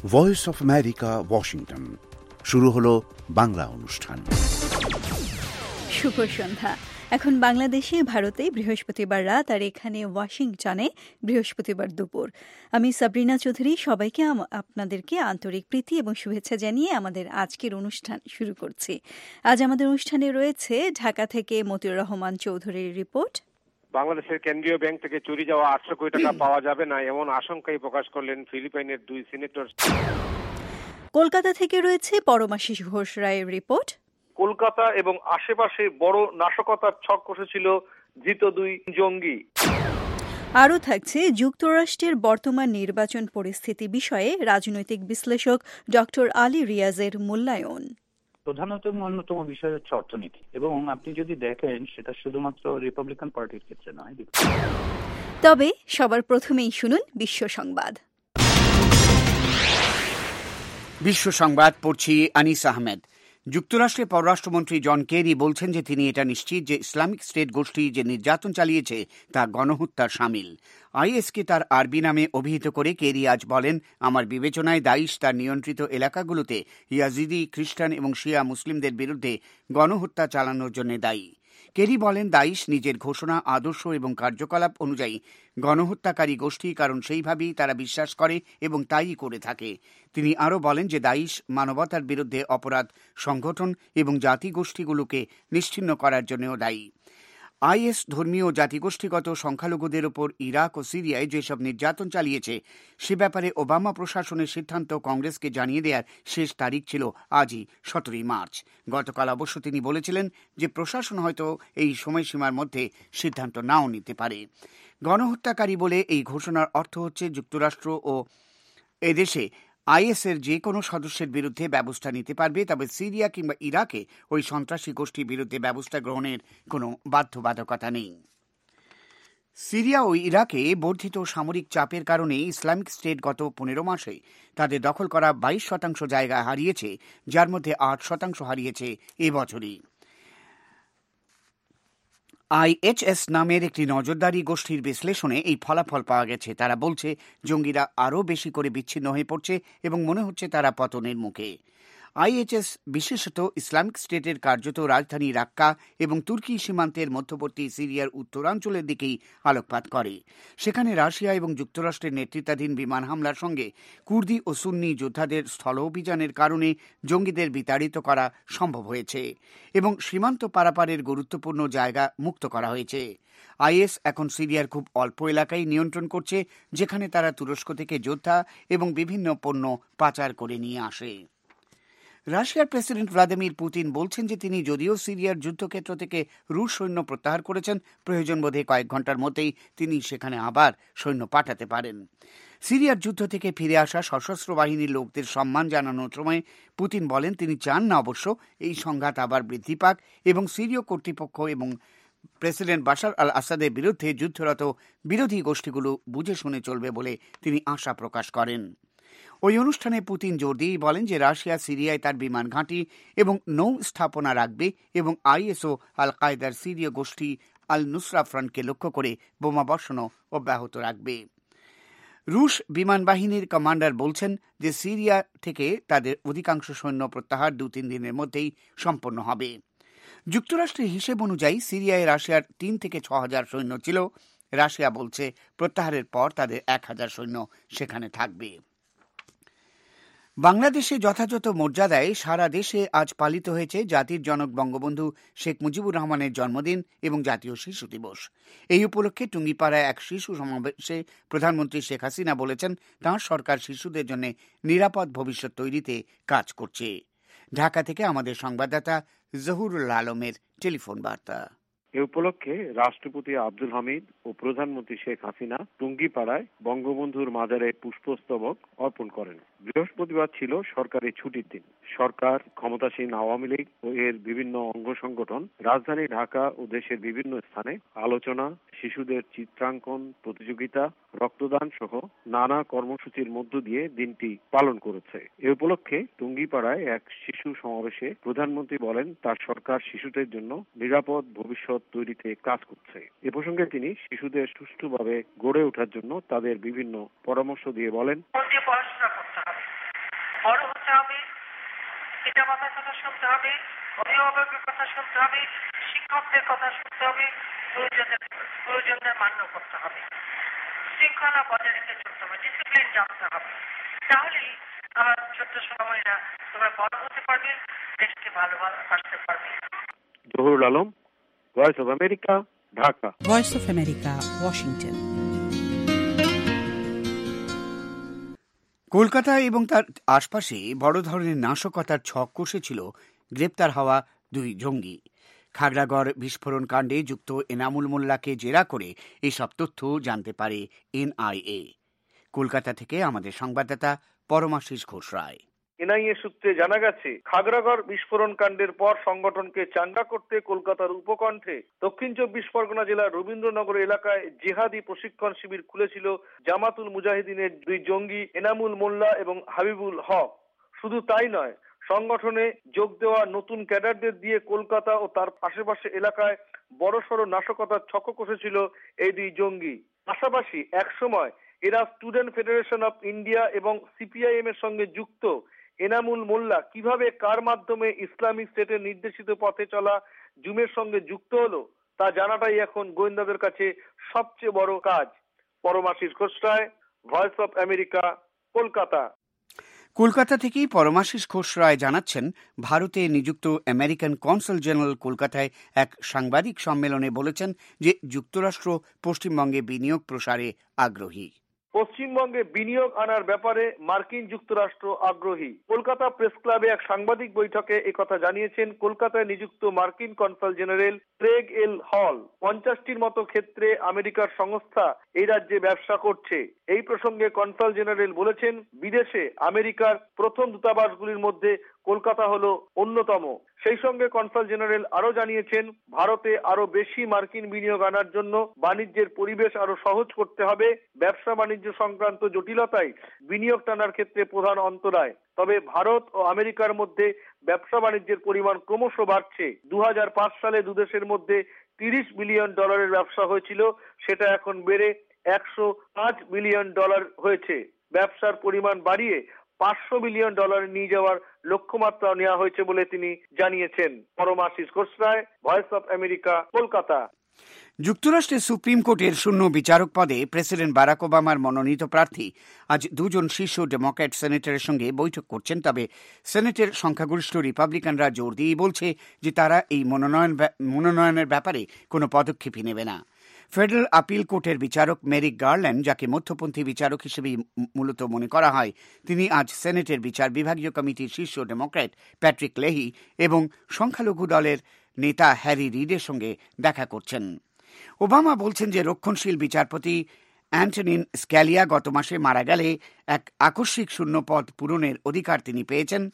Voice of America, Washington. শুরু হলো বাংলা অনুষ্ঠান। শুভ সন্ধ্যা। এখন বাংলাদেশে, ভারতে বৃহস্পতিবার রাত, আর এখানে ওয়াশিংটনে বৃহস্পতিবার দুপুর। আমি সাবরিনা চৌধুরী সবাইকে আপনাদেরকে আন্তরিক প্রীতি এবং শুভেচ্ছা জানিয়ে আমাদের আজকের অনুষ্ঠান শুরু করছি। আজ আমাদের অনুষ্ঠানে রয়েছে ঢাকা থেকে মতিউর রহমান চৌধুরীর রিপোর্ট। বাংলাদেশের কেন্দ্রীয় ব্যাংক থেকে চুরি যাওয়া 800 কোটি টাকা পাওয়া যাবে না এমন আশঙ্কাই প্রকাশ করলেন ফিলিপাইনের 2 সিনেটর। কলকাতা থেকে রয়েছে পরমাশিস ঘোষ রায়ের রিপোর্ট। কলকাতা এবং আশেপাশে বড় নাশকতার ছক কষেছিল ধৃত 2 জঙ্গি। আরও থাকছে যুক্তরাষ্ট্রের বর্তমান নির্বাচন পরিস্থিতি বিষয়ে রাজনৈতিক বিশ্লেষক ডক্টর আলী রিয়াজের মূল্যায়ন। প্রধানত অন্যতম বিষয় হচ্ছে অর্থনীতি, এবং আপনি যদি দেখেন সেটা শুধুমাত্র রিপাবলিকান পার্টির ক্ষেত্রে নয়। তবে সবার প্রথমেই শুনুন বিশ্ব সংবাদ। বিশ্ব সংবাদ পড়ছি আনিস আহমেদ। যুক্তরাষ্ট্রের পররাষ্ট্রমন্ত্রী জন কেরি বলছেন যে তিনি এটা নিশ্চিত যে ইসলামিক স্টেট গোষ্ঠী যে নির্যাতন চালিয়েছে তা গণহত্যার শামিল। আইএসকে তার আরবি নামে অভিহিত করে কেরি আজ বলেন, আমার বিবেচনায় দাইশ তার নিয়ন্ত্রিত এলাকাগুলোতে ইয়াজিদি, খ্রিস্টান এবং শিয়া মুসলিমদের বিরুদ্ধে গণহত্যা চালানোর জন্য দায়ী। কেরি বলেন, দাইশ নিজের ঘোষণা, আদর্শ এবং কার্যকলাপ অনুযায়ী গণহত্যাকারী গোষ্ঠী, কারণ সেইভাবেই তারা বিশ্বাস করে এবং তাই করে থাকে। তিনি আরও বলেন যে দাইশ মানবতার বিরুদ্ধে অপরাধ সংগঠন এবং জাতিগোষ্ঠীগুলোকে নিশ্চিহ্ন করার জন্যও দায়ী। আইএস ধর্মীয় জাতিগোষ্ঠীগত সংখ্যালঘুদের ওপর ইরাক ও সিরিয়ায় যেসব নির্যাতন চালিয়েছে সে ব্যাপারে ওবামা প্রশাসনের সিদ্ধান্ত কংগ্রেসকে জানিয়ে দেওয়ার শেষ তারিখ ছিল আজই 17 মার্চ। গতকাল অবশ্য তিনি বলেছিলেন যে প্রশাসন হয়তো এই সময়সীমার মধ্যে সিদ্ধান্ত নাও নিতে পারে। গণহত্যাকারী বলে এই ঘোষণার অর্থ হচ্ছে যুক্তরাষ্ট্র ও এদেশে আইএসের যে কোনো সদস্যের বিরুদ্ধে ব্যবস্থা নিতে পারবে, তবে সিরিয়া কিংবা ইরাকে ওই সন্ত্রাসী গোষ্ঠীর বিরুদ্ধে ব্যবস্থা গ্রহণের কোনো বাধ্যবাধকতা নেই। সিরিয়া ও ইরাকে বর্ধিত সামরিক চাপের কারণে ইসলামিক স্টেট গত 15 মাসে তাদের দখল করা 22% জায়গা হারিয়েছে, যার মধ্যে 8% হারিয়েছে এবছরই। আইএইচএস নামের একটি নজরদারি গোষ্ঠীর বিশ্লেষণে এই ফলাফল পাওয়া গেছে। তারা বলছে জঙ্গিরা আরও বেশি করে বিচ্ছিন্ন হয়ে পড়ছে এবং মনে হচ্ছে তারা পতনের মুখে। আইএইচএস বিশেষত ইসলামিক স্টেটের কার্যত রাজধানী রাক্কা এবং তুর্কি সীমান্তের মধ্যবর্তী সিরিয়ার উত্তরাঞ্চলের দিকেই আলোকপাত করে। সেখানে রাশিয়া এবং যুক্তরাষ্ট্রের নেতৃত্বাধীন বিমান হামলার সঙ্গে কুর্দি ও সুন্নি যোদ্ধাদের স্থল অভিযানের কারণে জঙ্গিদের বিতাড়িত করা সম্ভব হয়েছে এবং সীমান্ত পারাপারের গুরুত্বপূর্ণ জায়গা মুক্ত করা হয়েছে। আইএস এখন সিরিয়ার খুব অল্প এলাকায় নিয়ন্ত্রণ করছে, যেখানে তারা তুরস্ক থেকে যোদ্ধা এবং বিভিন্ন পণ্য পাচার করে নিয়ে আসে। রাশিয়ার প্রেসিডেন্ট ভ্লাদিমির পুতিন বলছেন যে তিনি যদিও সিরিয়ার যুদ্ধক্ষেত্র থেকে রুশ সৈন্য প্রত্যাহার করেছেন, প্রয়োজন বোধে কয়েক ঘন্টার মধ্যেই তিনি সেখানে আবার সৈন্য পাঠাতে পারেন। সিরিয়ার যুদ্ধ থেকে ফিরে আসা সশস্ত্র বাহিনীর লোকদের সম্মান জানানোর সময় পুতিন বলেন তিনি চান না অবশ্য এই সংঘাত আবার বৃদ্ধি পাক এবং সিরীয় কর্তৃপক্ষ এবং প্রেসিডেন্ট বাশার আল আসাদের বিরুদ্ধে যুদ্ধরত বিরোধী গোষ্ঠীগুলো বুঝে শুনে চলবে বলে তিনি আশা প্রকাশ করেন। ওই অনুষ্ঠানে পুতিন জোর দিয়ে বলেন যে রাশিয়া সিরিয়ায় তার বিমান ঘাঁটি এবং নৌ স্থাপনা রাখবে এবং আইএসও আল কায়দার সিরীয় গোষ্ঠী আল নুসরা ফ্রন্টকে লক্ষ্য করে বোমাবর্ষণও অব্যাহত রাখবে। রুশ বিমান বাহিনীর কমান্ডার বলছেন যে সিরিয়া থেকে তাদের অধিকাংশ সৈন্য প্রত্যাহার 2-3 দিনের মধ্যেই সম্পন্ন হবে। যুক্তরাষ্ট্রের হিসেব অনুযায়ী সিরিয়ায় রাশিয়ার 3 থেকে 6 হাজার সৈন্য ছিল। রাশিয়া বলছে প্রত্যাহারের পর তাদের 1,000 সৈন্য সেখানে থাকবে। বাংলাদেশে যথাযথ মর্যাদায় সারা দেশে আজ পালিত হয়েছে জাতির জনক বঙ্গবন্ধু শেখ মুজিবুর রহমানের জন্মদিন এবং জাতীয় শিশু দিবস। এই উপলক্ষে টুঙ্গিপাড়ায় এক শিশু সমাবেশে প্রধানমন্ত্রী শেখ হাসিনা বলেছেন তাঁর সরকার শিশুদের জন্য নিরাপদ ভবিষ্যৎ তৈরিতে কাজ করছে। ঢাকা থেকে আমাদের সংবাদদাতা জহুরুল আলমের টেলিফোন বার্তা। এ উপলক্ষে রাষ্ট্রপতি আব্দুল হামিদ ও প্রধানমন্ত্রী শেখ হাসিনা টুঙ্গিপাড়ায় বঙ্গবন্ধুর মাজারে পুষ্পস্তবক অর্পণ করেন। বৃহস্পতিবার ছিল সরকারি ছুটির দিন। সরকার, ক্ষমতাসীন আওয়ামী লীগ ও এর বিভিন্ন অঙ্গ সংগঠন রাজধানী ঢাকা ও দেশের বিভিন্ন স্থানে আলোচনা, শিশুদের চিত্রাঙ্কন প্রতিযোগিতা, রক্তদান সহ নানা কর্মসূচির মধ্য দিয়ে দিনটি পালন করেছে। এ উপলক্ষে টুঙ্গিপাড়ায় এক শিশু সমাবেশে প্রধানমন্ত্রী বলেন তার সরকার শিশুদের জন্য নিরাপদ ভবিষ্যৎ তৈরিতে কাজ করছে। এ প্রসঙ্গে তিনি শিশুদের সুষ্ঠুভাবে গড়ে ওঠার জন্য তাদের বিভিন্ন পরামর্শ দিয়ে বলেন, পড়াশোনা করতে হবে, বড় হতে হবে, পিতামাতার কথা শুনতে হবে, অভিভাবকের কথা শুনতে হবে, শিক্ষকদের কথা শুনতে হবে, প্রয়োজনদের মান্য করতে হবে, শৃঙ্খলা বজায় রেখে চলতে হবে, ডিসিপ্লিন জানতে হবে। তাহলেই আমার ছোট্ট সময়রা তোমরা বড় হতে পারবে, দেশকে ভালোবাসতে পারবে। Zahurul Alam, Voice of America, Dhaka. Voice of America, Washington. Kolkata এবং তার আশপাশে বড় ধরনের নাশকতার ছক কষেছিল গ্রেপ্তার হওয়া দুই জঙ্গি। খাগড়াগড় বিস্ফোরণ কাণ্ডে যুক্ত এনামুল মোল্লাকে জেরা করে এসব তথ্য জানতে পারে এনআইএ। কলকাতা থেকে আমাদের সংবাদদাতা পরমাশিস ঘোষ রায়। এনআইএ সূত্রে জানা গেছে, খাগড়াগড় বিস্ফোরণ কাণ্ডের পর সংগঠনকে চাঙ্গা করতে কলকাতার উপকণ্ঠে দক্ষিণ 24 পরগনা জেলার রবীন্দ্রনগর এলাকায় জেহাদি প্রশিক্ষণ শিবির খুলেছিল জামাতুল মুজাহিদিনের দুই জঙ্গি এনামুল মোল্লা এবং হাবিবুল হক। শুধু তাই নয়, সংগঠনে যোগ দেওয়া নতুন ক্যাডারদের দিয়ে কলকাতা ও তার আশেপাশে এলাকায় বড়সড় নাশকতার ছক কষেছিল এই দুই জঙ্গি। পাশাপাশি একসময় এরা স্টুডেন্ট ফেডারেশন অফ ইন্ডিয়া এবং সিপিআইএম এর সঙ্গে যুক্ত। এনামুল মোল্লা কিভাবে কার মাধ্যমে ইসলামিক স্টেটের নির্দেশিত পথে চলা জুমের সঙ্গে যুক্ত হলো তা জানাটাই এখন গোয়েন্দাদের কাছে সবচেয়ে বড় কাজ। Paramashis Ghosh Roy, Voice of America, Kolkata. Kolkata থেকেই পরমাশিস ঘোষ রায় জানাচ্ছেন, ভারতে নিযুক্ত আমেরিকান কনসাল জেনারেল কলকাতায় এক সাংবাদিক সম্মেলনে বলেছেন যে যুক্তরাষ্ট্র পশ্চিমবঙ্গে বিনিয়োগ প্রসারে আগ্রহী। পশ্চিমবঙ্গে বিনিয়োগ আনার ব্যাপারে মার্কিন যুক্তরাষ্ট্র আগ্রহী। কলকাতা প্রেস ক্লাবে এক সাংবাদিক বৈঠকে একথা জানিয়েছেন কলকাতায় নিযুক্ত মার্কিন কনসাল জেনারেল ক্রেগ এল হল। 50টির মতো ক্ষেত্রে আমেরিকার সংস্থা এই রাজ্যে ব্যবসা করছে। এই প্রসঙ্গে কনসাল জেনারেল বলেছেন, বিদেশে আমেরিকার প্রথম দূতাবাসগুলির মধ্যে কলকাতা হলো অন্যতম। সেই সঙ্গে কনসাল জেনারেল আরো জানিয়েছেন, ভারতে আরো বেশি মার্কিন বিনিয়োগ আনার জন্য বাণিজ্যের পরিবেশ আরো সহজ করতে হবে। ব্যবসা বাণিজ্য সংক্রান্ত জটিলতাই বিনিয়োগ টানার ক্ষেত্রে প্রধান অন্তরায়। তবে ভারত ও আমেরিকার মধ্যে ব্যবসা বাণিজ্যের পরিমাণ ক্রমশ বাড়ছে। 2005 সালে দুদেশের মধ্যে $30 বিলিয়ন ব্যবসা হয়েছিল, সেটা এখন বেড়ে $105 বিলিয়ন হয়েছে। ব্যবসার পরিমাণ বাড়িয়ে $500 বিলিয়ন নিয়ে যাওয়ার লক্ষ্যমাত্রা নেওয়া হয়েছে বলে তিনি জানিয়েছেন। Paramashis Ghosh Roy, Voice of America, Kolkata. যুক্তরাষ্ট্রের সুপ্রিম কোর্টের শূন্য বিচারক পদে প্রেসিডেন্ট বারাক ওবামার মনোনীত প্রার্থী আজ দুজন শীর্ষ ডেমোক্র্যাট সেনেটরের সঙ্গে বৈঠক করছেন। তবে সেনেটের সংখ্যাগরিষ্ঠ রিপাবলিকানরা জোর দিয়েই বলছে যে তারা এই মনোনয়নের ব্যাপারে কোনো পদক্ষেপই নেবে না। ফেডারেল আপিল কোর্টের বিচারক মেরিক গার্ল্যান্ড, যাকে মধ্যপন্থী বিচারক হিসেবেই মূলত মনে করা হয়, তিনি আজ সেনেটের বিচার বিভাগীয় কমিটির শীর্ষ ডেমোক্র্যাট প্যাট্রিক লেহি এবং সংখ্যালঘু দলের নেতা হ্যারি রিডের সঙ্গে দেখা করছেন। ওবামা বলছেন যে রক্ষণশীল বিচারপতি অ্যান্টনিন স্ক্যালিয়া গত মাসে মারা গেলে এক আকস্মিক শূন্য পদ পূরণের অধিকার তিনি পেয়েছেন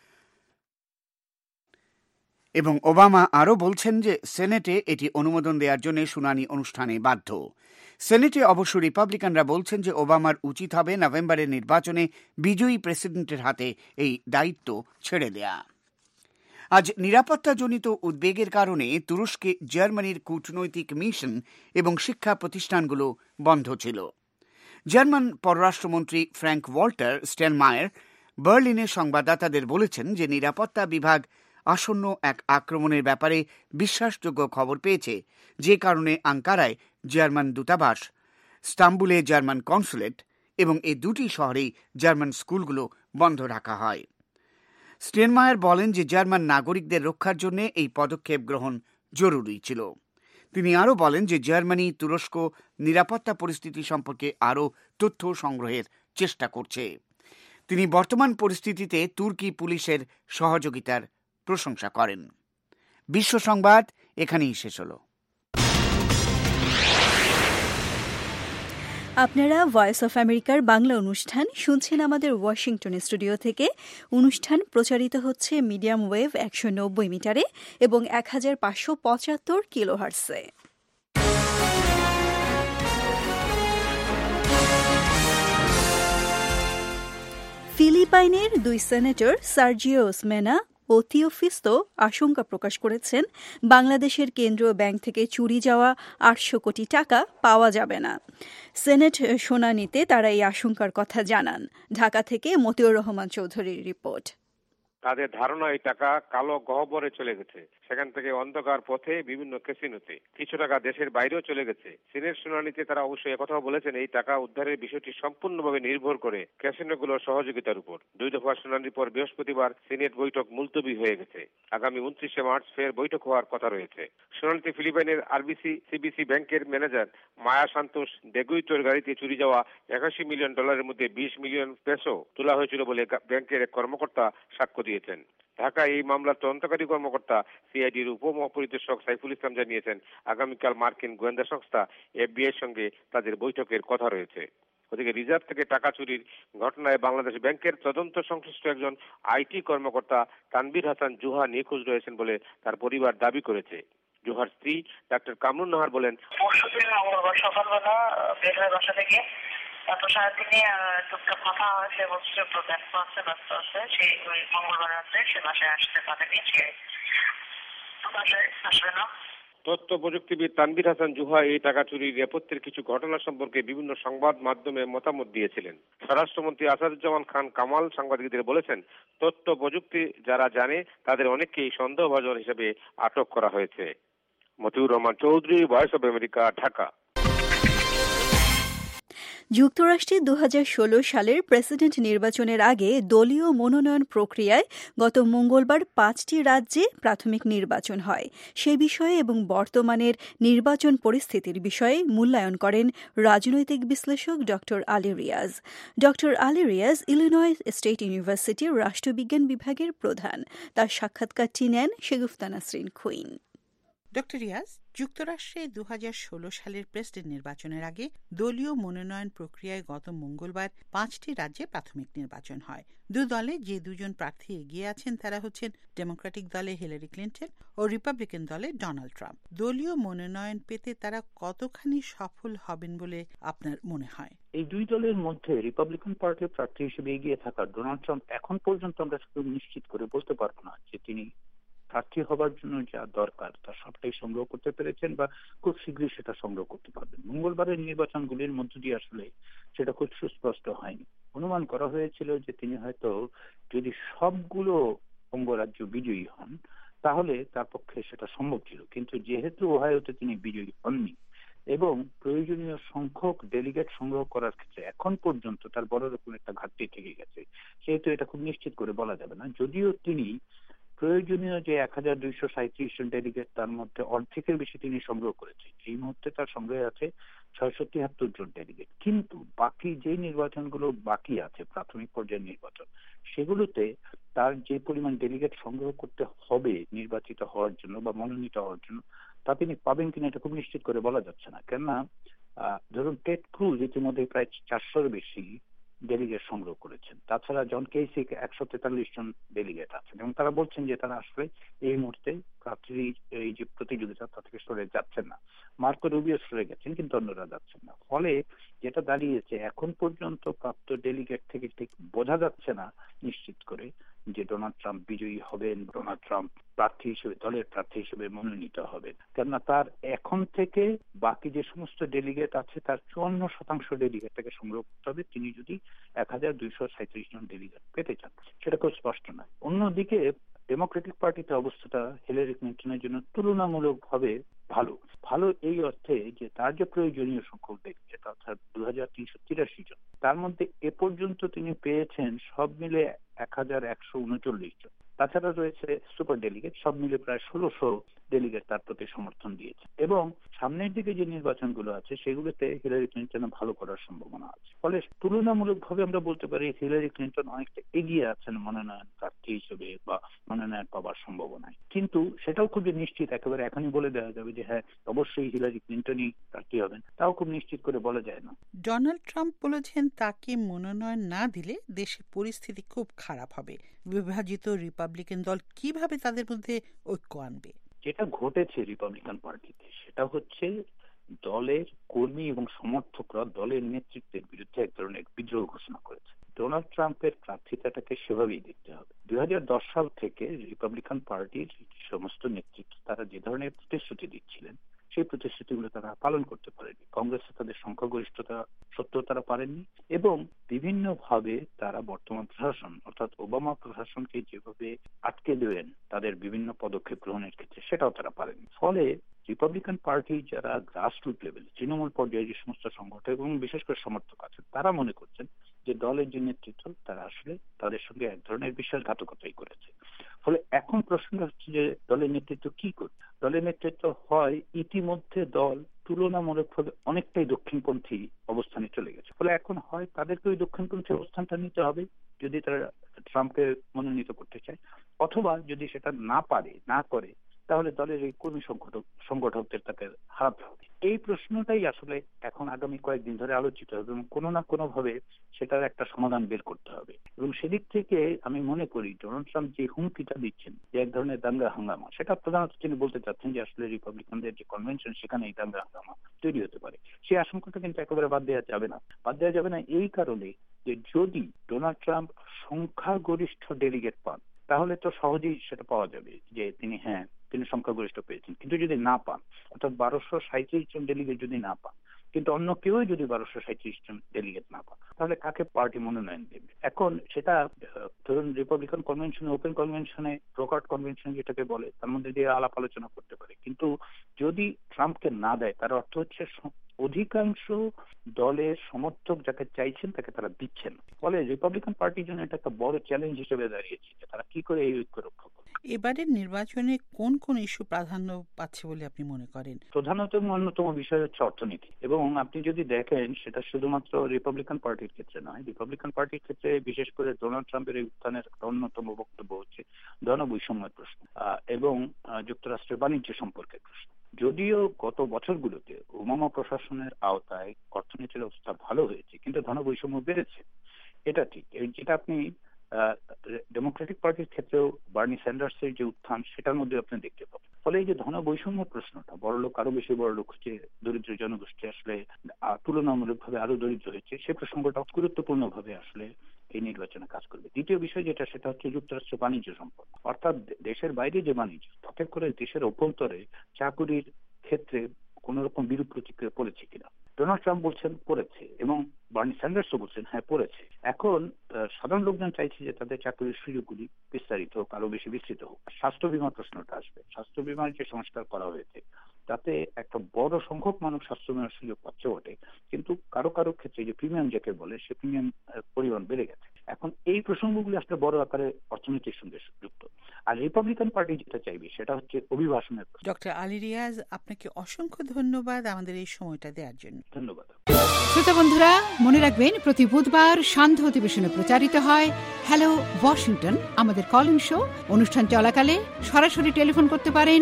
এবং ওবামা আরও বলছেন যে সেনেটে এটি অনুমোদন দেওয়ার জন্য শুনানি অনুষ্ঠানে বাধ্য। সেনেটে অবশ্য রিপাবলিকানরা বলছেন যে ওবামার উচিত হবে নভেম্বরের নির্বাচনে বিজয়ী প্রেসিডেন্টের হাতে এই দায়িত্ব ছেড়ে দেয়া। আজ নিরাপত্তাজনিত উদ্বেগের কারণে তুরস্কে জার্মানির কূটনৈতিক মিশন এবং শিক্ষা প্রতিষ্ঠানগুলো বন্ধ ছিল। জার্মান পররাষ্ট্রমন্ত্রী ফ্র্যাঙ্ক ওয়াল্টার স্টেনমায়ার বার্লিনে সংবাদদাতাদের বলেছেন যে নিরাপত্তা বিভাগ আসন্ন এক আক্রমণের ব্যাপারে বিশ্বাসযোগ্য খবর পেয়েছে, যে কারণে আঙ্কারায় জার্মান দূতাবাস, ইস্তাম্বুলে জার্মান কনসুলেট এবং এই দুটি শহরেই জার্মান স্কুলগুলো বন্ধ রাখা হয়। স্টেনমায়ার বলেন যে জার্মান নাগরিকদের রক্ষার জন্য এই পদক্ষেপ গ্রহণ জরুরি ছিল। তিনি আরও বলেন যে জার্মানি তুরস্ক নিরাপত্তা পরিস্থিতি সম্পর্কে আরও তথ্য সংগ্রহের চেষ্টা করছে। তিনি বর্তমান পরিস্থিতিতে তুর্কি পুলিশের সহযোগিতার প্রশংসা করেন। বিশ্ব সংবাদ এখানেই শেষ হলো। আপনারা ভয়েস অফ আমেরিকার বাংলা অনুষ্ঠান শুনছেন আমাদের ওয়াশিংটন স্টুডিও থেকে। অনুষ্ঠান প্রচারিত হচ্ছে মিডিয়াম ওয়েভ 190 মিটারে এবং 1575 কিলোহার্টজে। ফিলিপাইনের দুই সেনেটর সার্জিও ওসমেনা ও থিওফিস্তো আশঙ্কা প্রকাশ করেছেন বাংলাদেশের কেন্দ্রীয় ব্যাংক থেকে চুরি যাওয়া ৮০০ কোটি টাকা পাওয়া যাবে না। সেনেট শুনানিতে তারা এই আশঙ্কার কথা জানান। ঢাকা থেকে মতিউর রহমান চৌধুরীর রিপোর্ট। তাদের ধারণা এই টাকা কালো গহ্বরে চলে গেছে, সেখান থেকে অন্ধকার পথে বিভিন্ন ক্যাসিনোতে, কিছু টাকা দেশের বাইরেও চলে গেছে। সিনেট শুনানিতে তারা অবশ্যই একথাও বলেছেন, এই টাকা উদ্ধারের বিষয়টি সম্পূর্ণভাবে নির্ভর করে ক্যাসিনোগুলোর সহযোগিতার উপর। 2 দফা শুনানির পর বৃহস্পতিবার সিনেট বৈঠক মুলতবি হয়ে গেছে। আগামী 29শে মার্চ ফের বৈঠক হওয়ার কথা রয়েছে। শুনানিতে ফিলিপাইনের আরবিসি সিবিসি ব্যাংকের ম্যানেজার মায়া সান্তোষ ডেগুইটোর গাড়িতে চুরি যাওয়া $81 মিলিয়ন মধ্যে 20 মিলিয়ন পেসো তোলা হয়েছিল বলে ব্যাংকের এক কর্মকর্তা সাক্ষ্য দিয়েছেন। ঢাকায় এই মামলার তদন্তকারী কর্মকর্তা সিআইডির উপমহাপরিদর্শক সাইফুল ইসলাম জানিয়েছেন, আগামীকাল মার্কিন গোয়েন্দা সংস্থা এফবিআইয়ের সঙ্গে তাদের বৈঠকের কথা রয়েছে। ওদিকে রিজার্ভ থেকে টাকা চুরির ঘটনায় বাংলাদেশ ব্যাংকের তদন্ত সংশ্লিষ্ট একজন আইটি কর্মকর্তা তানভীর হাসান জুহা নিখোঁজ রয়েছেন বলে তার পরিবার দাবি করেছে। জুহার স্ত্রী ডাক্তার কামরুন নাহার বলেন, পরশুদিন মঙ্গলবার সকালবেলা বের হয়ে বাসা থেকে তারপর সারাদিনে টুকটাক কথা হয়েছে, বলছে ব্যস্ত আছে সেই ওই মঙ্গলবার রাত্রে সে বাসায় আসতে পারেনি, সে বাসায় আসবে না। তথ্য প্রযুক্তিবিদ তানভীর হাসান জুহা এই টাকা চুরির নেপথ্যের কিছু ঘটনা সম্পর্কে বিভিন্ন সংবাদ মাধ্যমে মতামত দিয়েছিলেন। স্বরাষ্ট্রমন্ত্রী আসাদুজ্জামান খান কামাল সাংবাদিকদের বলেছেন, তথ্য প্রযুক্তি যারা জানে তাদের অনেককেই সন্দেহভাজন হিসেবে আটক করা হয়েছে। Motiur Rahman Chowdhury, Voice of America, Dhaka. যুক্তরাষ্ট্রে 2016 সালের প্রেসিডেন্ট নির্বাচনের আগে দলীয় মনোনয়ন প্রক্রিয়ায় গত মঙ্গলবার 5টি রাজ্যে প্রাথমিক নির্বাচন হয়। সে বিষয়ে এবং বর্তমানের নির্বাচন পরিস্থিতির বিষয়ে মূল্যায়ন করেন রাজনৈতিক বিশ্লেষক ড. আলী রিয়াজ। ড. আলী রিয়াজ ইলিনয় স্টেট ইউনিভার্সিটির রাষ্ট্রবিজ্ঞান বিভাগের প্রধান। তার সাক্ষাৎকারটি নেন শেগুফতা নাসরিন কুইন। ডক্টর রিয়াজ, যুক্তরাষ্ট্রে 2016 সালের প্রেসিডেন্ট নির্বাচনের আগে দলীয় মনোনয়ন প্রক্রিয়ায় গত মঙ্গলবার 5টি রাজ্যে প্রাথমিক নির্বাচন হয়। দলে যে দুজন প্রার্থী এগিয়ে আছেন তারা হচ্ছেন ডেমোক্রেটিক দলে হিলারি ক্লিন্টন ও রিপাবলিকান দলে ডোনাল্ড ট্রাম্প। দলীয় মনোনয়ন পেতে তারা কতখানি সফল হবেন বলে আপনার মনে হয়? এই দুই দলের মধ্যে রিপাবলিকান পার্টির প্রার্থী হিসেবে এগিয়ে থাকা ডোনাল্ড ট্রাম্প এখন পর্যন্ত আমরা নিশ্চিত করে বলতে পারবো না যে তিনি প্রার্থী হবার জন্য যা দরকার তা সবটাই সংগ্রহ করতে পেরেছেন বা খুব শীঘ্রই সেটা সংগ্রহ করতে পারবেন। মঙ্গলবারের নির্বাচনগুলির মধ্য দিয়ে আসলে সেটা খুব সুস্পষ্ট হয়নি। অনুমান করা হয়েছিল যে তিনি হয়তো যদি সবগুলো অঙ্গরাজ্য বিজয়ী হন তাহলে তার পক্ষে সেটা সম্ভব ছিল, কিন্তু যেহেতু ওহাইওতে তিনি বিজয়ী হননি এবং প্রয়োজনীয় সংখ্যক ডেলিগেট সংগ্রহ করার ক্ষেত্রে এখন পর্যন্ত তার বড় রকম একটা ঘাটতি থেকে গেছে, সেহেতু এটা খুব নিশ্চিত করে বলা যাবে না। যদিও তিনি প্রয়োজনীয় যে 1237 জন ডেলিগেট তার মধ্যে অর্ধেকের বেশি তিনি সংগ্রহ করেছেন। এই মুহূর্তে তার সংগ্রহে আছে 673 জন ডেলিগেট, কিন্তু বাকি যে নির্বাচনগুলো বাকি আছে প্রাথমিক পর্যায়ের নির্বাচন, সেগুলোতে তার যে পরিমাণ ডেলিগেট সংগ্রহ করতে হবে নির্বাচিত হওয়ার জন্য বা মনোনীত হওয়ার জন্য তা তিনি পাবেন কিনা এটা খুব নিশ্চিত করে বলা যাচ্ছে না। কেননা ধরুন টেড ক্রুজ ইতিমধ্যে প্রায় 400-এর বেশি ডেলিগেট সংগ্রহ করেছেন। তাছাড়া জন কেসিক 143 জন ডেলিগেট আছেন এবং তারা বলছেন যে তারা আসলে এই মুহূর্তে প্রার্থীর এই যে প্রতিযোগিতা তা থেকে সরে যাচ্ছেন না। মার্কো রুবিও সরে গেছেন কিন্তু অন্যরা যাচ্ছেন না। ফলে যেটা দাঁড়িয়েছে এখন পর্যন্ত প্রাপ্ত ডেলিগেট থেকে ঠিক বোঝা যাচ্ছে না নিশ্চিত করে যে ডোনাল্ড ট্রাম্প বিজয়ী হবেন, ডোনাল্ড ট্রাম্প প্রার্থী হিসেবে দলের প্রার্থী হিসেবে মনোনীত হবেন। কেননা তার এখন থেকে বাকি যে সমস্ত ডেলিগেট আছে তার 54% ডেলিগেট থেকে সংগ্রহ করতে হবে তিনি যদি 1237 জন ডেলিগেট পেতে চান। সেটা খুব স্পষ্ট নয়। অন্যদিকে ডেমোক্রেটিক পার্টিতে অবস্থাটা হিলারি ক্লিন্টনের জন্য তুলনামূলকভাবে ভালো এই অর্থে যে তার যে প্রয়োজনীয় সংখ্যক ডেলিগেট অর্থাৎ 2383 জন, তার মধ্যে এ পর্যন্ত তিনি পেয়েছেন সব মিলে 1139 জন। তাছাড়া রয়েছে সুপার ডেলিগেট, সব মিলে প্রায় 1600 ডেলিগেট তার প্রতি সমর্থন দিয়েছে এবং সামনের দিকে যে নির্বাচনগুলো আছে সেগুলোতে হিলারি ক্লিন্টন ভালো করার সম্ভাবনা আছে। ফলে তুলনামূলকভাবে আমরা বলতে পারি হিলারি ক্লিন্টন অনেকটা এগিয়ে আছেন মনোনয়ন প্রার্থী হিসেবে বা মনোনয়ন পাওয়ার সম্ভাবনায়, কিন্তু সেটাও খুব নিশ্চিত একেবারে এখনই বলে দেওয়া যাবে যে হ্যাঁ অবশ্যই হিলারি ক্লিন্টনই প্রার্থী হবেন তাও খুব নিশ্চিত করে বলা যায় না। ডোনাল্ড ট্রাম্প বলেছেন তাকে মনোনয়ন না দিলে দেশের পরিস্থিতি খুব খারাপ হবে। বিভাজিত রিপাবলিকান দল কিভাবে তাদের মধ্যে ঐক্য আনবে? যেটা ঘটেছে রিপাবলিকান পার্টিতে সেটা হচ্ছে দলের কর্মী এবং সমর্থকরা দলের নেতৃত্বের বিরুদ্ধে এক ধরনের বিদ্রোহ ঘোষণা করেছে। ডোনাল্ড ট্রাম্পের প্রার্থিতাটাকে সেভাবেই দেখতে হবে। 2010 সাল থেকে রিপাবলিকান পার্টির সমস্ত নেতৃত্ব তারা যে ধরনের প্রতিশ্রুতি দিচ্ছিলেন সেই প্রতিশ্রুতিগুলো তারা পালন করতে পারেনি। কংগ্রেসে তাদের সংখ্যাগরিষ্ঠতা সত্ত্বেও তারা পারেননি, এবং বিভিন্নভাবে তারা বর্তমান প্রশাসন অর্থাৎ ওবামা প্রশাসনকে যেভাবে আটকে দেবেন তাদের বিভিন্ন পদক্ষেপ গ্রহণের ক্ষেত্রে সেটাও তারা পারেনি। ফলে রিপাবলিকান পার্টি যারা গ্রাসরুট লেভেল তৃণমূল পর্যায়ে যে সমস্ত সংগঠন এবং বিশেষ করে সমর্থক আছেন তারা মনে করছেন যে দলের যে নেতৃত্ব তারা আসলে তাদের সঙ্গে এক ধরনের বিশ্বাসঘাতকতাই করেছে। ফলে এখন প্রশ্ন হচ্ছে যে দলের নেতৃত্ব কি করবে। দলের নেতৃত্ব হয় ইতিমধ্যে দল তুলনামূলকভাবে অনেকটাই দক্ষিণপন্থী অবস্থানে চলে গেছে, ফলে এখন হয় তাদেরকে ওই দক্ষিণপন্থী অবস্থানটা নিতে হবে যদি তারা ট্রাম্পকে মনোনীত করতে চায়, অথবা যদি সেটা না করে তাহলে দলের এই কর্মী সংগঠকদের তাকে হারাতে হবে। এই প্রশ্নটাই আসলে এখন আগামী কয়েকদিন ধরে আলোচিত হবে এবং কোনো না কোনো ভাবে সেটার একটা সমাধান বের করতে হবে। এবং সেদিক থেকে আমি মনে করি ডোনাল্ড ট্রাম্প যে হুমকিটা দিচ্ছেন যে এক ধরনের দাঙ্গা হাঙ্গামা, সেটা প্রধানত তিনি বলতে চাচ্ছেন যে আসলে রিপাবলিকানদের যে কনভেনশন সেখানে এই দাঙ্গা হাঙ্গামা তৈরি হতে পারে। সেই আশঙ্কাটা কিন্তু একেবারে বাদ দেওয়া যাবে না এই কারণে যে যদি ডোনাল্ড ট্রাম্প সংখ্যাগরিষ্ঠ ডেলিগেট পান তাহলে তো সহজেই সেটা পাওয়া যাবে যে তিনি সংখ্যাগরিষ্ঠ পেয়েছেন। কিন্তু যদি না পান, অর্থাৎ 1237 জন ডেলিগেট যদি না পান, কিন্তু অন্য কেউ যদি 1237 জন ডেলিগেট না পান, তাহলে কাকে পার্টি মনোনয়ন দেবে? এখন সেটা ধরুন রিপাবলিকান কনভেনশনে, ওপেন কনভেনশনে, ব্রোকার্ড কনভেনশন যেটাকে বলে, তার মধ্যে দিয়ে আলাপ আলোচনা করতে পারে। কিন্তু যদি ট্রাম্পকে না দেয় তার অর্থ হচ্ছে অধিকাংশ দলের সমর্থক যাকে চাইছেন তাকে তারা দিচ্ছেন। ফলে রিপাবলিকান পার্টির জন্য এটা একটা বড় চ্যালেঞ্জ হিসেবে দাঁড়িয়েছে যে তারা কি করে এই ঐক্য রক্ষা করবে। এবারের নির্বাচনে কোন কোন ইস্যু প্রাধান্য পাচ্ছে বলে আপনি মনে করেন? প্রধানত অন্যতম বিষয় হচ্ছে অর্থনীতি, এবং আপনি যদি দেখেন সেটা শুধুমাত্র রিপাবলিকান পার্টির ক্ষেত্রে নয়, রিপাবলিকান পার্টির ক্ষেত্রে বিশেষ করে ডোনাল্ড ট্রাম্পের এই উত্থানের অন্যতম বক্তব্য হচ্ছে ধনবৈষম্যের প্রশ্ন এবং যুক্তরাষ্ট্রের বাণিজ্য সম্পর্কের প্রশ্ন। যদিও গত বছরগুলোতে ওবামা প্রশাসনের আওতায় অর্থনীতির অবস্থা ভালো হয়েছে, কিন্তু ধনবৈষম্য বেড়েছে, এটা ঠিক। যেটা আপনি ডেমোক্রেটিক পার্টির ক্ষেত্রেও বার্নি স্যান্ডার্সের যে উত্থান সেটার মধ্যে আপনি দেখতে পাবেন। ফলে এই যে ধনবৈষম্য প্রশ্নটা, বড়লোক আরো বেশি বড়লোক হচ্ছে, দরিদ্র জনগোষ্ঠী আসলে তুলনামূলকভাবে আরো দরিদ্র হয়েছে, সে প্রসঙ্গটা গুরুত্বপূর্ণভাবে আসলে এই নির্বাচনে কাজ করবে। দ্বিতীয় বিষয় সেটা হচ্ছে যুক্তরাষ্ট্র বাণিজ্য সম্পর্ক, অর্থাৎ দেশের বাইরে যে বাণিজ্য, তাতে করে দেশের অভ্যন্তরে চাকুরির ক্ষেত্রে কোন রকম বিরূপ প্রতিক্রিয়া পড়েছে কিনা। ডোনাল্ড ট্রাম্প বলছেন পড়েছে, এবং বার্নি স্যান্ডার্সও বলছেন হ্যাঁ পড়েছে। এখন সাধারণ লোকজন চাইছে যে তাদের চাকরির সুযোগগুলি বিস্তারিত হোক, আরো বেশি বিস্তৃত হোক। স্বাস্থ্য বীমার প্রশ্নটা আসবে। স্বাস্থ্য বীমার যে সংস্কার করা হয়েছে তাতে একটা বড় সংখ্যক মানুষ স্বাস্থ্য বীমার সুযোগ পাচ্ছে বটে, কিন্তু কারো কারো ক্ষেত্রে যে প্রিমিয়াম যাকে বলে সে প্রিমিয়াম পরিমাণ বেড়ে গেছে। এখন এই প্রসঙ্গগুলি আসলে বড় আকারে অর্থনীতির সঙ্গে যুক্ত। আর রিপাবলিকান পার্টি যেটা চাইবে সেটা হচ্ছে অভিবাসনের প্রশ্ন। ডক্টর আলী রিয়াজ, আপনাকে অসংখ্য ধন্যবাদ আমাদের এই সময়টা দেওয়ার জন্য। ধন্যবাদ। শ্রোতা বন্ধুরা, মনে রাখবেন প্রতি বুধবার সান্ধ্য অধিবেশনে প্রচারিত হয় হ্যালো ওয়াশিংটন, আমাদের কলিং শো। অনুষ্ঠান চলাকালে সরাসরি টেলিফোন করতে পারেন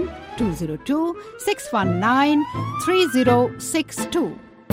202-619-3062।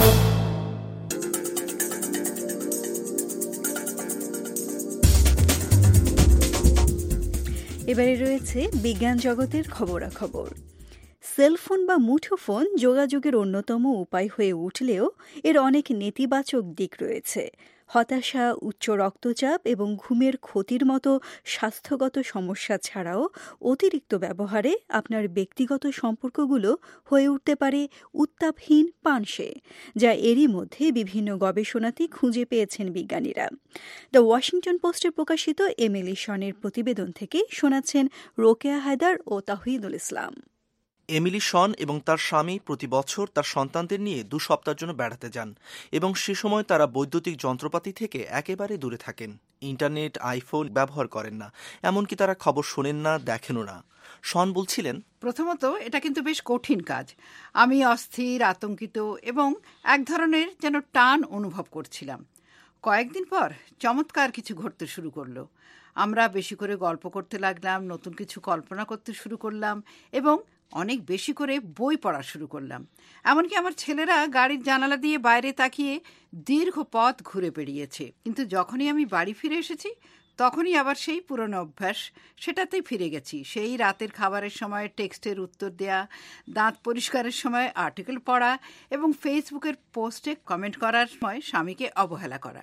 এবারে রয়েছে বিজ্ঞান জগতের খবরাখবর। সেলফোন বা মুঠোফোন যোগাযোগের অন্যতম উপায় হয়ে উঠলেও এর অনেক নেতিবাচক দিক রয়েছে। হতাশা, উচ্চ রক্তচাপ এবং ঘুমের ক্ষতির মতো স্বাস্থ্যগত সমস্যা ছাড়াও অতিরিক্ত ব্যবহারে আপনার ব্যক্তিগত সম্পর্কগুলো হয়ে উঠতে পারে উত্তাপহীন পানসে, যা এরই মধ্যে বিভিন্ন গবেষণাতে খুঁজে পেয়েছেন বিজ্ঞানীরা। দ্য ওয়াশিংটন পোস্টে প্রকাশিত এমিলি শনের প্রতিবেদন থেকে শোনাচ্ছেন রোকেয়া হায়দার ও তাহিদুল ইসলাম। এমিলি শন এবং তার স্বামী প্রতি বছর তার সন্তানদের নিয়ে 2 সপ্তাহের জন্য বেড়াতে যান, এবং সে সময় তারা বৈদ্যুতিক যন্ত্রপাতি থেকে একেবারে দূরে থাকেন। ইন্টারনেট, আইফোন ব্যবহার করেন না, এমনকি তারা খবর শোনেন না, দেখেনও না। শন বলছিলেন, প্রথমত এটা কিন্তু বেশ কঠিন কাজ। আমি অস্থির, আতঙ্কিত এবং এক ধরনের যেন টান অনুভব করছিলাম। কয়েকদিন পর চমৎকার কিছু ঘটতে শুরু করলো। আমরা বেশি করে গল্প করতে লাগলাম, নতুন কিছু কল্পনা করতে শুরু করলাম এবং অনেক বেশি করে বই পড়া শুরু করলাম। এমনকি আমার ছেলেরা গাড়ির জানালা দিয়ে বাইরে তাকিয়ে দীর্ঘ পথ ঘুরে বেড়িয়েছে। কিন্তু যখনই আমি বাড়ি ফিরে এসেছি তখনই আবার সেই পুরনো অভ্যাস, সেটাতেই ফিরে গেছি। সেই রাতের খাবারের সময় টেক্সটের উত্তর দেয়া, দাঁত পরিষ্কারের সময় আর্টিকেল পড়া এবং ফেসবুকের পোস্টে কমেন্ট করার সময় স্বামীকে অবহেলা করা।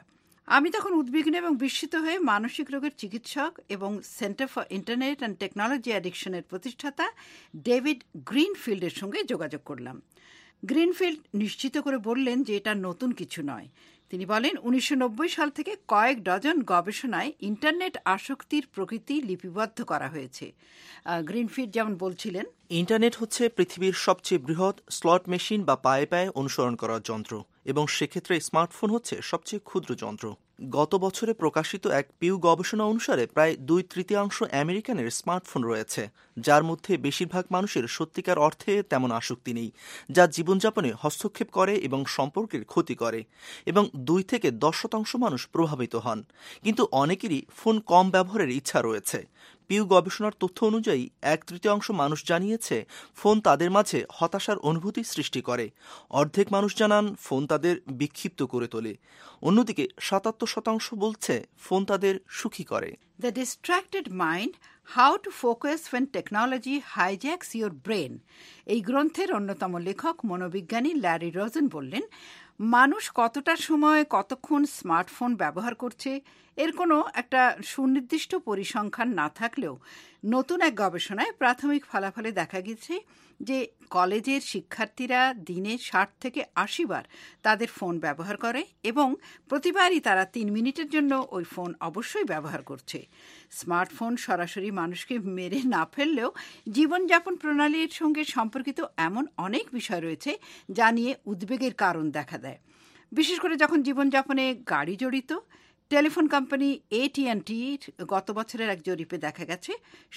আমি তখন উদ্বিগ্ন এবং বিস্মিত হয়ে মানসিক রোগের চিকিৎসক এবং Center for Internet and Technology অ্যাডিকশনের প্রতিষ্ঠাতা ডেভিড গ্রিনফিল্ডের সঙ্গে যোগাযোগ করলাম। গ্রিনফিল্ড নিশ্চিত করে বললেন যে এটা নতুন কিছু নয়। তিনি বলেন 1990 সাল থেকে কয়েক ডজন গবেষণায় ইন্টারনেট আসক্তির প্রকৃতি লিপিবদ্ধ করা হয়েছে। গ্রিনফিল্ড যেমন বলছিলেন, ইন্টারনেট হচ্ছে পৃথিবীর সবচেয়ে বৃহৎ স্লট মেশিন বা পায়ে পায়ে অনুসরণ করার যন্ত্র, এবং সেক্ষেত্রে স্মার্টফোন হচ্ছে সবচেয়ে ক্ষুদ্র যন্ত্র। গত বছরে প্রকাশিত এক পিউ গবেষণা অনুসারে প্রায় 2/3 আমেরিকানের স্মার্টফোন রয়েছে, যার মধ্যে বেশিরভাগ মানুষের সত্যিকার অর্থে তেমন আসক্তি নেই, যা জীবনযাপনে হস্তক্ষেপ করে এবং সম্পর্কের ক্ষতি করে, এবং 2 থেকে 10% মানুষ প্রভাবিত হন। কিন্তু অনেকেরই ফোন কম ব্যবহারের ইচ্ছা রয়েছে। পিউ গবেষণার তথ্য অনুযায়ী 1/3 মানুষ জানিয়েছে ফোন তাদের মাঝে হতাশার অনুভূতি সৃষ্টি করে। অর্ধেক মানুষ জানান ফোন তাদের বিক্ষিপ্ত করে তোলে। অন্যদিকে 77% বলছে ফোন তাদের সুখী করে। The distracted mind, how to focus when technology hijacks your brain, এই গ্রন্থের অন্যতম লেখক মনোবিজ্ঞানী ল্যারি রোজেন বললেন, মানুষ কতটা সময় কতক্ষণ স্মার্টফোন ব্যবহার করছে এর কোনো একটা সুনির্দিষ্ট পরিসংখ্যান না থাকলেও নতুন এক গবেষণায় প্রাথমিক ফলাফলে দেখা গেছে যে কলেজের শিক্ষার্থীরা দিনে 60 থেকে 80 বার তাদের ফোন ব্যবহার করে এবং প্রতিবারই তারা 3 মিনিটের জন্য ওই ফোন অবশ্যই ব্যবহার করছে। স্মার্টফোন সরাসরি মানুষকে মেরে না ফেললেও জীবনযাপন প্রণালীর সঙ্গে সম্পর্কিত এমন অনেক বিষয় রয়েছে যা নিয়ে উদ্বেগের কারণ দেখা দেয়, বিশেষ করে যখন জীবনযাপনে গাড়ি জড়িত। টেলিফোন কোম্পানি AT&T গত বছরের এক জরিপে দেখা গেছে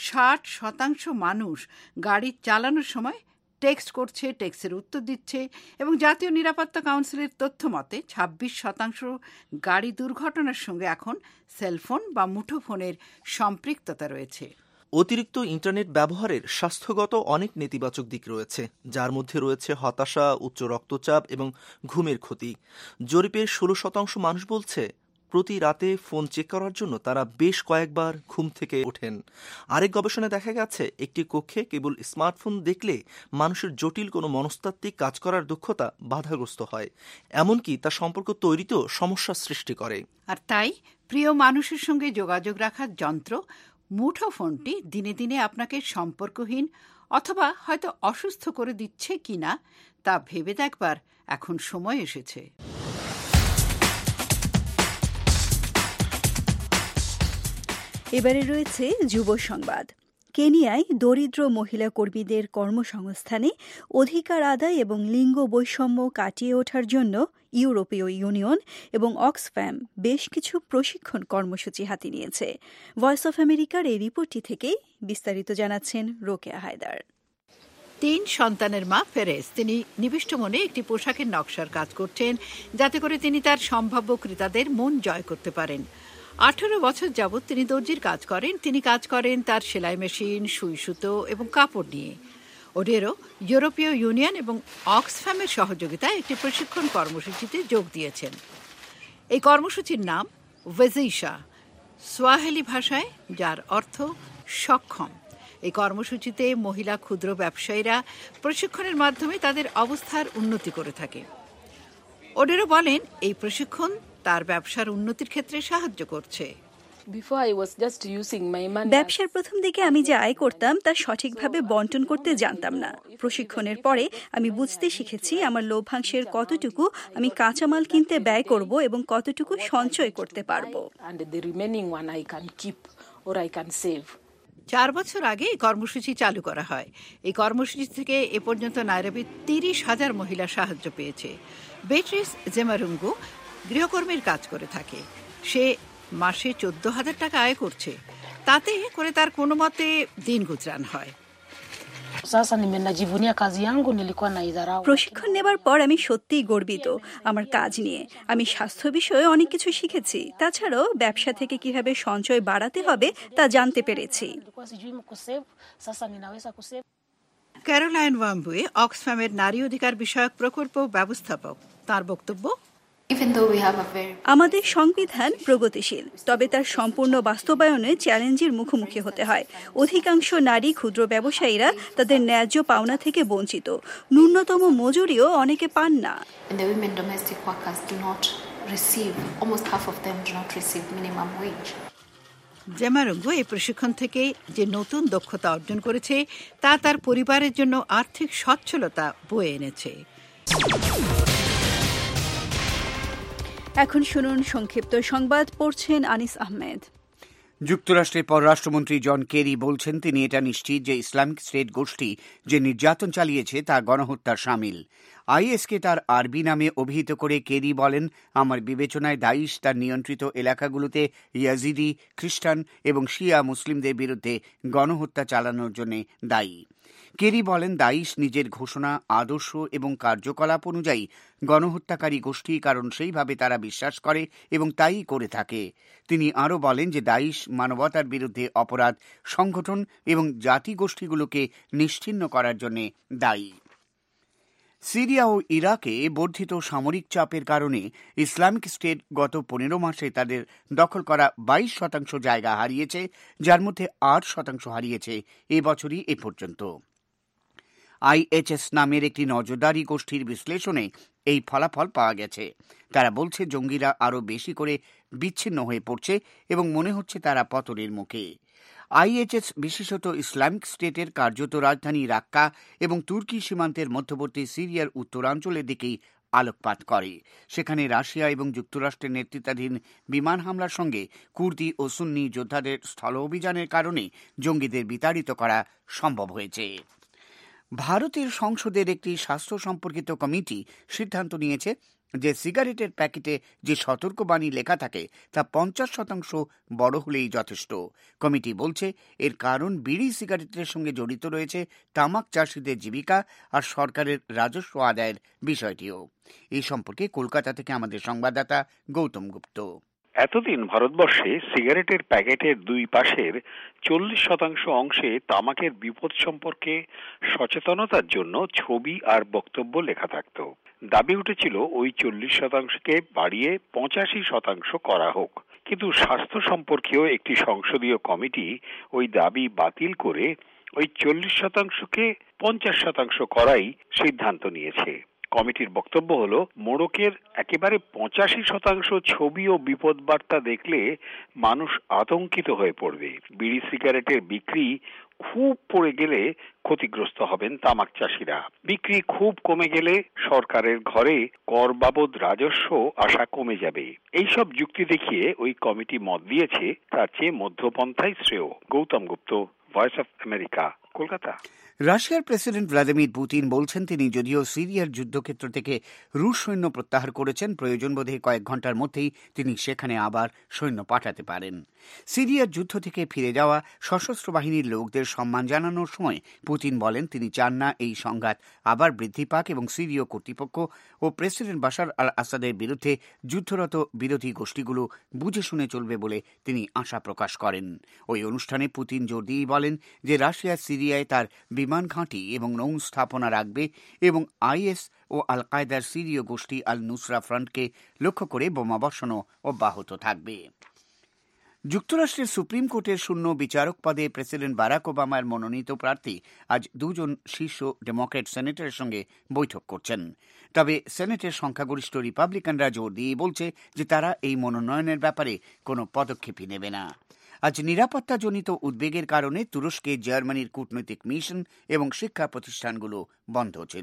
60% মানুষ গাড়ি চালানোর সময় টেক্সট করছে, টেক্সটের উত্তর দিচ্ছে, এবং জাতীয় নিরাপত্তা কাউন্সিলের তথ্য মতে 26% গাড়ি দুর্ঘটনার সঙ্গে এখন সেলফোন বা মুঠোফোনের সম্পৃক্ততা রয়েছে। অতিরিক্ত ইন্টারনেট ব্যবহারের স্বাস্থ্যগত অনেক নেতিবাচক দিক রয়েছে, যার মধ্যে রয়েছে হতাশা, উচ্চ রক্তচাপ এবং ঘুমের ক্ষতি। জরিপের 16% মানুষ বলছে প্রতি রাতে ফোন চেক করার জন্য তারা বেশ কয়েকবার ঘুম থেকে ওঠেন। আরেক গবেষণায় দেখা গেছে একটি কক্ষে কেবল স্মার্টফোন দেখলে মানুষের জটিল কোনো মনস্তাত্ত্বিক কাজ করার দক্ষতা বাধাগ্রস্ত হয়, এমনকি তা সম্পর্ক তৈরিতেও সমস্যা সৃষ্টি করে। আর তাই প্রিয় মানুষের সঙ্গে যোগাযোগ রাখার যন্ত্র মুঠোফোনটি দিনে দিনে আপনাকে সম্পর্কহীন অথবা হয়তো অসুস্থ করে দিচ্ছে কিনা তা ভেবে দেখবার এখন সময় এসেছে। এবারে রয়েছে যুব সংবাদ। কেনিয়ায় দরিদ্র মহিলা কর্মীদের কর্মসংস্থানে অধিকার আদায় এবং লিঙ্গ বৈষম্য কাটিয়ে ওঠার জন্য ইউরোপীয় ইউনিয়ন এবং অক্সফ্যাম বেশ কিছু প্রশিক্ষণ কর্মসূচি হাতে নিয়েছে। ভয়েস অফ আমেরিকার এই রিপোর্টটি থেকেই বিস্তারিত জানাচ্ছেন রোকেয়া হায়দার। 3 সন্তানের মা ফেরেজ, তিনি নিবিষ্ট মনে একটি পোশাকের নকশার কাজ করছেন যাতে করে তিনি তার সম্ভাব্য ক্রেতাদের মন জয় করতে পারেন। 18 বছর যাবৎ তিনি দর্জির কাজ করেন। তিনি কাজ করেন তার সেলাই মেশিন, সুই সুতো এবং কাপড় নিয়ে। ওডেরো ইউরোপীয় ইউনিয়ন এবং অক্সফ্যামের সহযোগিতায় একটি প্রশিক্ষণ কর্মসূচিতে যোগ দিয়েছেন। এই কর্মসূচির নাম ওয়েজিশা, সোয়াহিলি ভাষায়, যার অর্থ সক্ষম। এই কর্মসূচিতে মহিলা ক্ষুদ্র ব্যবসায়ীরা প্রশিক্ষণের মাধ্যমে তাদের অবস্থার উন্নতি করে থাকে। ওডেরো বলেন এই প্রশিক্ষণ তার ব্যবসার উন্নতির ক্ষেত্রে সাহায্য করছে। ব্যবসার প্রথম দিকে আমি যে আয় করতাম তা সঠিকভাবে বন্টন করতে জানতাম না। প্রশিক্ষণের পরে আমি বুঝতে শিখেছি আমার লভ্যাংশের কতটুকু আমি কাঁচামাল কিনতে ব্যয় করব এবং কতটুকু সঞ্চয় করতে পারব। 4 বছর আগে এই কর্মসূচি চালু করা হয়। এই কর্মসূচি থেকে এ পর্যন্ত নাইরোবির 30,000 মহিলা সাহায্য পেয়েছে। বেট্রিস জেমারুঙ্গু গৃহকর্মীর কাজ করে থাকে। সে মাসে 14,000 টাকা আয় করছে। তাতে করে তার কোনো মতে দিন গুজরান হয়। প্রশিক্ষণ নেবার পর আমি সত্যিই গর্বিত আমার কাজ নিয়ে। আমি স্বাস্থ্য বিষয়ে অনেক কিছু শিখেছি। তাছাড়াও ব্যবসা থেকে কিভাবে সঞ্চয় বাড়াতে হবে তা জানতে পেরেছি। ক্যারোলাইন ওয়াম্বুয়ে অক্সফ্যামের নারী অধিকার বিষয়ক প্রকল্প ব্যবস্থাপক, তার বক্তব্য, আমাদের সংবিধান প্রগতিশীল, তবে তার সম্পূর্ণ বাস্তবায়নে চ্যালেঞ্জের মুখোমুখি হতে হয়। অধিকাংশ নারী ক্ষুদ্র ব্যবসায়ীরা তাদের ন্যায্য পাওনা থেকে বঞ্চিত। ন্যূনতম মজুরিও অনেকে পান না। receive, almost half of them do not receive minimum wage. জেমারঙ্গ এই প্রশিক্ষণ থেকে যে নতুন দক্ষতা অর্জন করেছে তা তার পরিবারের জন্য আর্থিক সচ্ছলতা বয়ে এনেছে। এখন শুনুন সংক্ষিপ্ত সংবাদ, পড়ছেন আনিস আহমেদ। যুক্তরাষ্ট্রের পররাষ্ট্রমন্ত্রী জন কেরি বলছেন তিনি এটা নিশ্চিত যে ইসলামিক স্টেট গোষ্ঠী যে নির্যাতন চালিয়েছে তা গণহত্যার শামিল। আইএসকে তার আরবি নামে অভিহিত করে কেরি বলেন, আমার বিবেচনায় দাইশ তার নিয়ন্ত্রিত এলাকাগুলোতে ইয়াজিদি, খ্রিস্টান এবং শিয়া মুসলিমদের বিরুদ্ধে গণহত্যা চালানোর জন্য দায়ী। কেরি বলেন, দাইশ নিজের ঘোষণা, আদর্শ এবং কার্যকলাপ অনুযায়ী গণহত্যাকারী গোষ্ঠী, কারণ সেইভাবে তারা বিশ্বাস করে এবং তাই করে থাকে। তিনি আরও বলেন যে দাইশ মানবতার বিরুদ্ধে অপরাধ সংগঠন এবং জাতিগোষ্ঠীগুলোকে নিশ্চিহ্ন করার জন্য দায়ী। সিরিয়া ও ইরাকে বর্ধিত সামরিক চাপের কারণে ইসলামিক স্টেট গত 15 মাসে তাদের দখল করা 22% জায়গা হারিয়েছে, যার মধ্যে 8% হারিয়েছে এবছরই এ পর্যন্ত। আইএইচএস নামের একটি নজরদারি গোষ্ঠীর বিশ্লেষণে এই ফলাফল পাওয়া গেছে। তারা বলছে জঙ্গিরা আরও বেশি করে বিচ্ছিন্ন হয়ে পড়ছে এবং মনে হচ্ছে তারা পতনের মুখে। আইএইচএস বিশেষত ইসলামিক স্টেটের কার্যত রাজধানী রাক্কা এবং তুর্কি সীমান্তের মধ্যবর্তী সিরিয়ার উত্তরাঞ্চলের দিকেই আলোকপাত করে। সেখানে রাশিয়া এবং যুক্তরাষ্ট্রের নেতৃত্বাধীন বিমান হামলার সঙ্গে কুর্দি ও সুন্নি যোদ্ধাদের স্থল অভিযানের কারণে জঙ্গিদের বিতাড়িত করা সম্ভব হয়েছে। ভারতের সংসদের একটি স্বাস্থ্য সম্পর্কিত কমিটি সিদ্ধান্ত নিয়েছে যে সিগারেটের প্যাকেটে যে সতর্কবাণী লেখা থাকে তা 50% বড় হলেই যথেষ্ট। কমিটি বলছে এর কারণ বিড়ি সিগারেটের সঙ্গে জড়িত রয়েছে তামাক চাষিদের জীবিকা আর সরকারের রাজস্ব আদায়ের বিষয়টিও। এই সম্পর্কে কলকাতা থেকে আমাদের সংবাদদাতা গৌতম গুপ্ত। এতদিন ভারতবর্ষে সিগারেটের প্যাকেটের দুই পাশের 40% অংশে তামাকের বিপদ সম্পর্কে সচেতনতার জন্য ছবি আর বক্তব্য লেখা থাকত। দাবি উঠেছিল ওই 40%কে বাড়িয়ে 85% করা হোক, কিন্তু স্বাস্থ্য সম্পর্কীয় একটি সংসদীয় কমিটি ওই দাবি বাতিল করে ওই 40%কে 50% করাই সিদ্ধান্ত নিয়েছে। কমিটির বক্তব্য হলো, মোড়কের একেবারে 85% ছবি ও বিপদ বার্তা দেখলে মানুষ আতঙ্কিত হয়ে পড়বে। বিড়ি সিগারেটের বিক্রি খুব পড়ে গেলে ক্ষতিগ্রস্ত হবেন তামাক চাষিরা। বিক্রি খুব কমে গেলে সরকারের ঘরে কর বাবদ রাজস্ব আশা কমে যাবে। এইসব যুক্তি দেখিয়ে ওই কমিটি মত দিয়েছে তার চেয়ে মধ্যপন্থাই শ্রেয়। Gautam Gupta, Voice of America, Kolkata. রাশিয়ার প্রেসিডেন্ট ভ্লাদিমির পুতিন বলছেন তিনি যদিও সিরিয়ার যুদ্ধক্ষেত্র থেকে রুশ সৈন্য প্রত্যাহার করেছেন, প্রয়োজন বোধে কয়েক ঘন্টার মধ্যেই তিনি সেখানে আবার সৈন্য পাঠাতে পারেন। সিরিয়ার যুদ্ধ থেকে ফিরে যাওয়া সশস্ত্র বাহিনীর লোকদের সম্মান জানানোর সময় পুতিন বলেন তিনি চান না এই সংঘাত আবার বৃদ্ধি পাক এবং সিরীয় কর্তৃপক্ষ ও প্রেসিডেন্ট বাশার আল আসাদের বিরুদ্ধে যুদ্ধরত বিরোধী গোষ্ঠীগুলো বুঝে শুনে চলবে বলে তিনি আশা প্রকাশ করেন। ওই অনুষ্ঠানে পুতিন জোর দিয়ে বলেন যে রাশিয়া সিরিয়ায় তার বিমান ঘাঁটি এবং নৌ স্থাপনা রাখবে এবং আইএস ও আল কায়দার সিরীয় গোষ্ঠী আল নুসরা ফ্রন্টকে লক্ষ্য করে বোমাবর্ষণও অব্যাহত থাকবে। যুক্তরাষ্ট্রের সুপ্রিম কোর্টের শূন্য বিচারক পদে প্রেসিডেন্ট বারাক ওবামার মনোনীত প্রার্থী আজ 2 জন শীর্ষ ডেমোক্র্যাট সেনেটরের সঙ্গে বৈঠক করছেন। তবে সেনেটের সংখ্যাগরিষ্ঠ রিপাবলিকানরা জোর দিয়ে বলছে যে তারা এই মনোনয়নের ব্যাপারে কোনো পদক্ষেপই নেবে না। আজ নিরাপত্তাজনিত উদ্বেগের কারণে তুরস্কে জার্মানির কূটনৈতিক মিশন এবং শিক্ষা প্রতিষ্ঠানগুলো বন্ধ ছিল।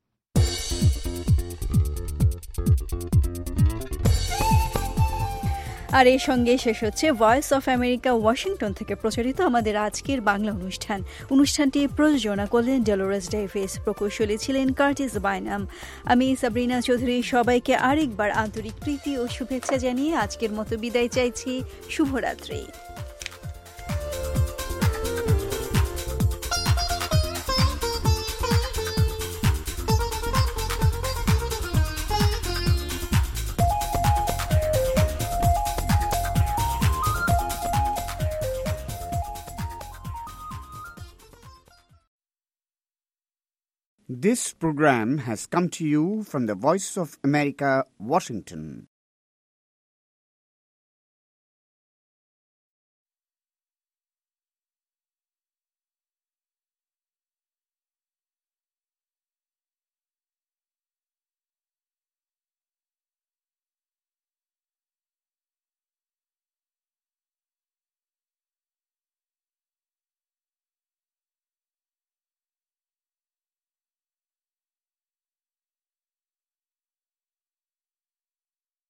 আর এর সঙ্গে শেষ হচ্ছে ভয়েস অফ আমেরিকা ওয়াশিংটন থেকে প্রচারিত আমাদের আজকের বাংলা অনুষ্ঠানটি প্রযোজনা করলেন ডেলোরেস ডেভিস, প্রকৌশলী ছিলেন কার্টিস বাইনাম। আমি সাবরিনা চৌধুরী সবাইকে আরেকবার আন্তরিক প্রীতি ও শুভেচ্ছা জানিয়ে আজকের মতো বিদায় চাইছি। শুভরাত্রি। This program has come to you from the Voice of America, Washington.